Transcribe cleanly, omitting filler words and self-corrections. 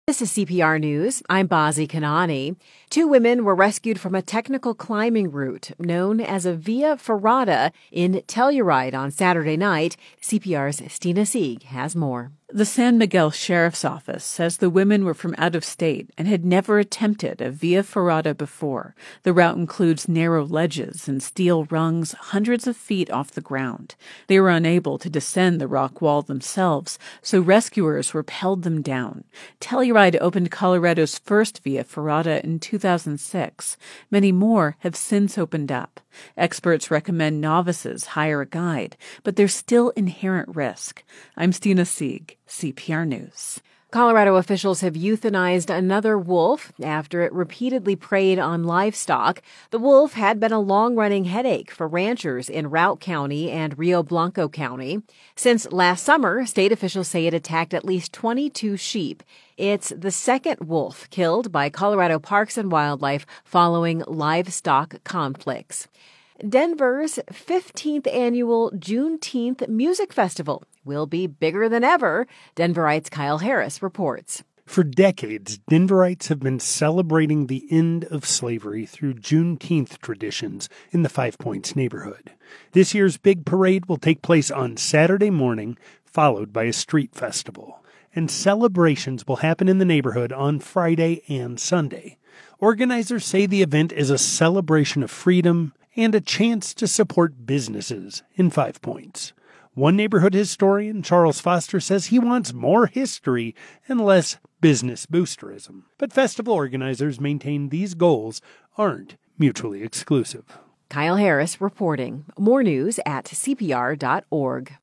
This is CPR News. I'm Bazi Kanani. Two women were rescued from a technical climbing route known as a Via Ferrata in Telluride on Saturday night. CPR's Stina Sieg has more. The San Miguel Sheriff's Office says the women were from out of state and had never attempted a Via Ferrata before. The route includes narrow ledges and steel rungs hundreds of feet off the ground. They were unable to descend the rock wall themselves, so rescuers rappelled them down. Telluride opened Colorado's first Via Ferrata in 2006. Many more have since opened up. Experts recommend novices hire a guide, but there's still inherent risk. I'm Stina Sieg, CPR News. Colorado officials have euthanized another wolf after it repeatedly preyed on livestock. The wolf had been a long-running headache for ranchers in Routt County and Rio Blanco County. Since last summer, state officials say it attacked at least 22 sheep. It's the second wolf killed by Colorado Parks and Wildlife following livestock conflicts. Denver's 15th annual Juneteenth Music Festival will be bigger than ever. Denverites' Kyle Harris reports. For decades, Denverites have been celebrating the end of slavery through Juneteenth traditions in the Five Points neighborhood. This year's big parade will take place on Saturday morning, followed by a street festival. And celebrations will happen in the neighborhood on Friday and Sunday. Organizers say the event is a celebration of freedom and a chance to support businesses in 5 Points. One neighborhood historian, Charles Foster, says he wants more history and less business boosterism. But festival organizers maintain these goals aren't mutually exclusive. Kyle Harris reporting. More news at CPR.org.